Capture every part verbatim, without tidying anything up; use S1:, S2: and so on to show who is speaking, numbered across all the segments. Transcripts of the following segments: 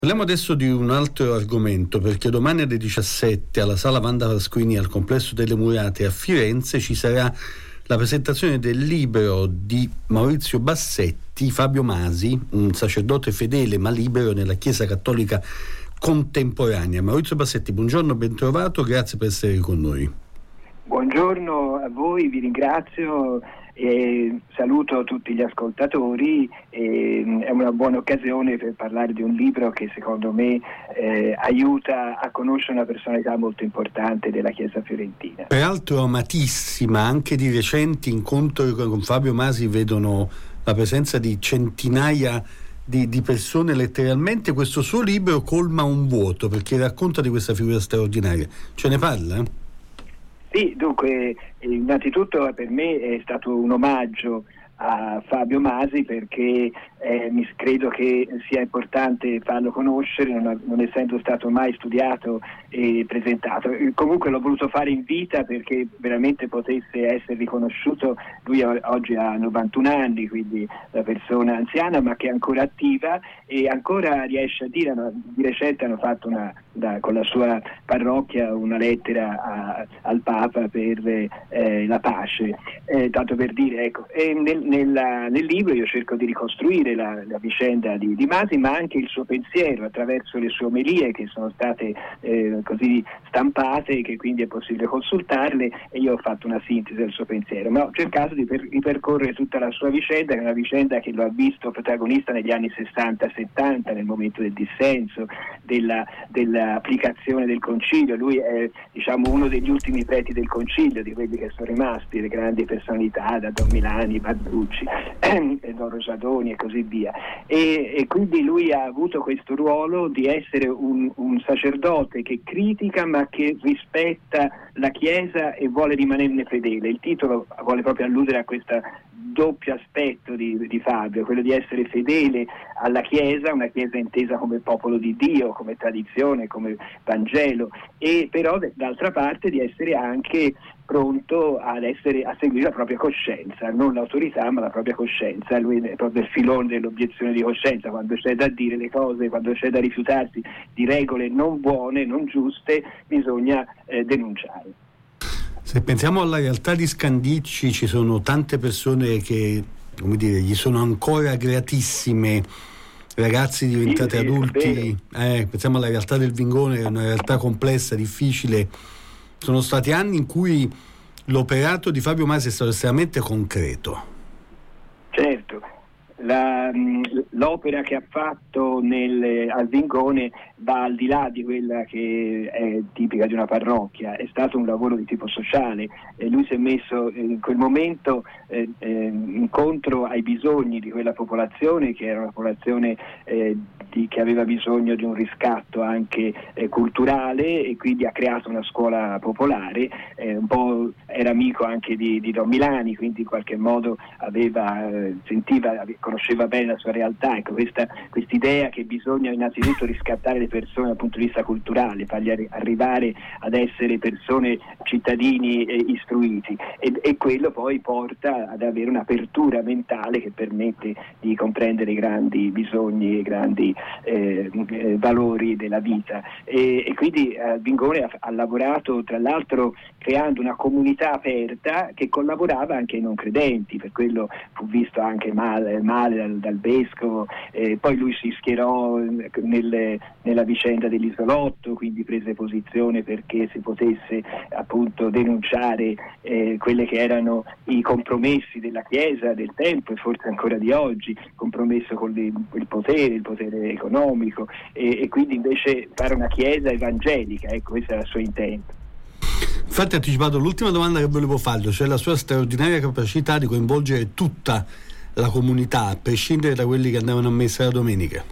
S1: Parliamo adesso di un altro argomento, perché domani alle diciassette alla Sala Wanda Pasquini al Complesso delle Murate a Firenze ci sarà la presentazione del libro di Maurizio Bassetti, Fabio Masi, un sacerdote fedele ma libero nella Chiesa Cattolica contemporanea. Maurizio Bassetti, buongiorno, ben trovato, grazie per essere con noi.
S2: Buongiorno a voi, vi ringrazio e saluto tutti gli ascoltatori. E è una buona occasione per parlare di un libro che secondo me eh, aiuta a conoscere una personalità molto importante della Chiesa fiorentina.
S1: Peraltro amatissima, anche di recenti incontri con Fabio Masi vedono la presenza di centinaia di, di persone letteralmente. Questo suo libro colma un vuoto perché racconta di questa figura straordinaria. Ce ne parla?
S2: Sì, dunque, innanzitutto per me è stato un omaggio a Fabio Masi perché eh, mi credo che sia importante farlo conoscere, non, non essendo stato mai studiato e presentato. Comunque l'ho voluto fare in vita perché veramente potesse essere riconosciuto. Lui oggi ha novantuno anni, quindi una persona anziana ma che è ancora attiva e ancora riesce a dire. Di recente hanno fatto una, da, con la sua parrocchia una lettera a, al Papa per eh, la pace, eh, tanto per dire, ecco. E nel, Nella, nel libro io cerco di ricostruire la, la vicenda di, di Masi, ma anche il suo pensiero attraverso le sue omelie che sono state eh, così stampate, che quindi è possibile consultarle, e io ho fatto una sintesi del suo pensiero, ma ho cercato di per, ripercorrere tutta la sua vicenda, che è una vicenda che lo ha visto protagonista negli anni sessanta settanta, nel momento del dissenso, della, dell'applicazione del concilio. Lui è, diciamo, uno degli ultimi preti del concilio, di quelli che sono rimasti, le grandi personalità, da Don Milani, Balducci, eh, Don Rosadoni e così via, e, e quindi lui ha avuto questo ruolo di essere un, un sacerdote che critica ma che rispetta la Chiesa e vuole rimanerne fedele. Il titolo vuole proprio alludere a questo doppio aspetto di, di Fabio, quello di essere fedele alla Chiesa, una Chiesa intesa come popolo di Dio, come tradizione, come Vangelo, e però d'altra parte di essere anche pronto ad essere, a seguire la propria coscienza, non l'autorità ma la propria coscienza. Lui è proprio il filone dell'obiezione di coscienza: quando c'è da dire le cose, quando c'è da rifiutarsi di regole non buone, non giuste, bisogna eh, denunciare.
S1: Se pensiamo alla realtà di Scandicci, ci sono tante persone che, come dire, gli sono ancora gratissime, ragazzi diventati
S2: sì, sì,
S1: adulti. Eh, pensiamo alla realtà del Vingone, è una realtà complessa, difficile. Sono stati anni in cui l'operato di Fabio Masi è stato estremamente concreto.
S2: Certo, la, l'opera che ha fatto nel, al Vingone va al di là di quella che è tipica di una parrocchia. È stato un lavoro di tipo sociale e lui si è messo in quel momento eh, eh, incontro ai bisogni di quella popolazione, che era una popolazione eh, di, che aveva bisogno di un riscatto anche eh, culturale, e quindi ha creato una scuola popolare. Eh, un po' era amico anche di, di Don Milani, quindi in qualche modo aveva eh, sentiva, conosceva bene la sua realtà. Ecco, questa quest'idea che bisogna innanzitutto riscattare le persone dal punto di vista culturale, fargli arri- arrivare ad essere persone, cittadini eh, istruiti, e, e quello poi porta ad avere un'apertura mentale che permette di comprendere i grandi bisogni, i grandi eh, eh, valori della vita. E, e quindi eh, Vingone ha, ha lavorato tra l'altro creando una comunità aperta che collaborava anche ai non credenti, per quello fu visto anche male, male dal, dal vescovo. Eh, poi lui si schierò nelle, nella vicenda dell'isolotto, quindi prese posizione perché si potesse appunto denunciare eh, quelle che erano i compromessi della Chiesa del tempo, e forse ancora di oggi, compromesso con il, il potere, il potere economico, e, e quindi invece fare una Chiesa evangelica. Ecco, questo era il suo intento.
S1: Infatti ha anticipato l'ultima domanda che volevo farlo, cioè la sua straordinaria capacità di coinvolgere tutta la comunità, a prescindere da quelli che andavano a messa la domenica.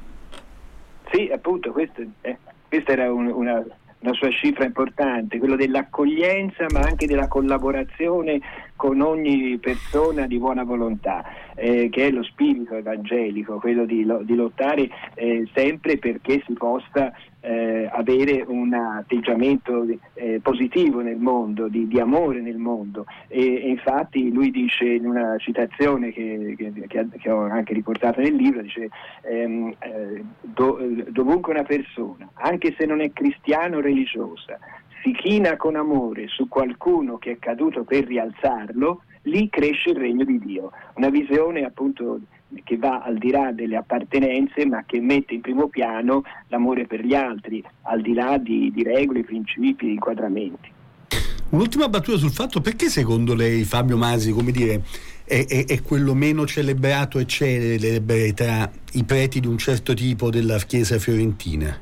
S2: Sì, appunto, questo, eh, questa era un, una, una sua cifra importante, quello dell'accoglienza ma anche della collaborazione con ogni persona di buona volontà, eh, che è lo spirito evangelico, quello di, lo, di lottare eh, sempre perché si possa eh, avere un atteggiamento eh, positivo nel mondo, di, di amore nel mondo. E, e infatti lui dice in una citazione che, che, che, che ho anche riportato nel libro, dice ehm, eh, do, dovunque una persona, anche se non è cristiano o religiosa, si china con amore su qualcuno che è caduto per rialzarlo, lì cresce il regno di Dio. Una visione appunto che va al di là delle appartenenze, ma che mette in primo piano l'amore per gli altri, al di là di, di regole, principi, inquadramenti.
S1: Un'ultima battuta sul fatto: perché secondo lei Fabio Masi, come dire, è, è, è quello meno celebrato e celebre tra i preti di un certo tipo della Chiesa fiorentina?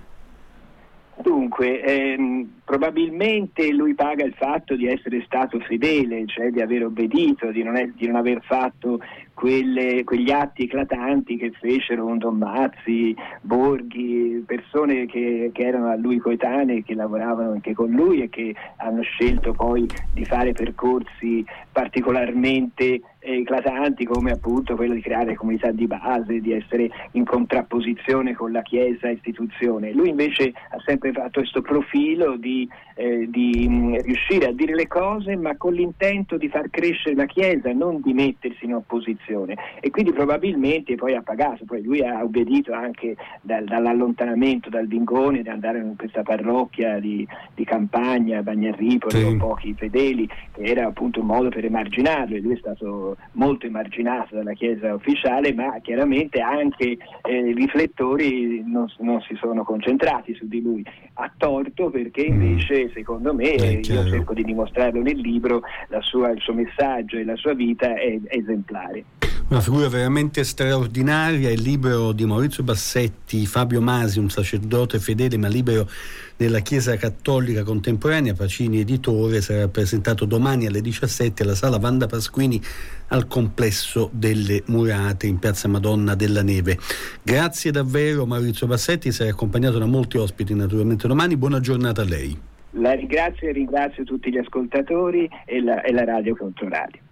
S2: Dunque, ehm, probabilmente lui paga il fatto di essere stato fedele, cioè di aver obbedito, di non, è, di non aver fatto quelle, quegli atti eclatanti che fecero un Don Mazzi, Borghi, persone che, che erano a lui coetanee, che lavoravano anche con lui e che hanno scelto poi di fare percorsi particolarmente eclatanti, come appunto quello di creare comunità di base, di essere in contrapposizione con la Chiesa istituzione. Lui invece ha sempre fatto questo profilo di, eh, di mh, riuscire a dire le cose, ma con l'intento di far crescere la Chiesa, non di mettersi in opposizione, e quindi probabilmente poi ha pagato. Poi lui ha obbedito anche dal, dall'allontanamento dal Vingone, di andare in questa parrocchia di, di campagna, Bagnarripoli,
S1: sì,
S2: con pochi fedeli, che era appunto un modo per emarginarlo, e lui è stato molto emarginato dalla Chiesa ufficiale, ma chiaramente anche eh, i riflettori non, non si sono concentrati su di lui, a torto, perché invece secondo me, eh, io cerco di dimostrarlo nel libro, la sua, il suo messaggio e la sua vita è, è esemplare.
S1: Una figura veramente straordinaria. Il libro di Maurizio Bassetti, Fabio Masi, un sacerdote fedele ma libero nella Chiesa Cattolica Contemporanea, Pacini Editore, sarà presentato domani alle diciassette alla Sala Wanda Pasquini al Complesso delle Murate in Piazza Madonna della Neve. Grazie davvero Maurizio Bassetti, sarà accompagnato da molti ospiti naturalmente domani. Buona giornata a lei.
S2: La ringrazio e ringrazio tutti gli ascoltatori e la, e la Radio Controradio.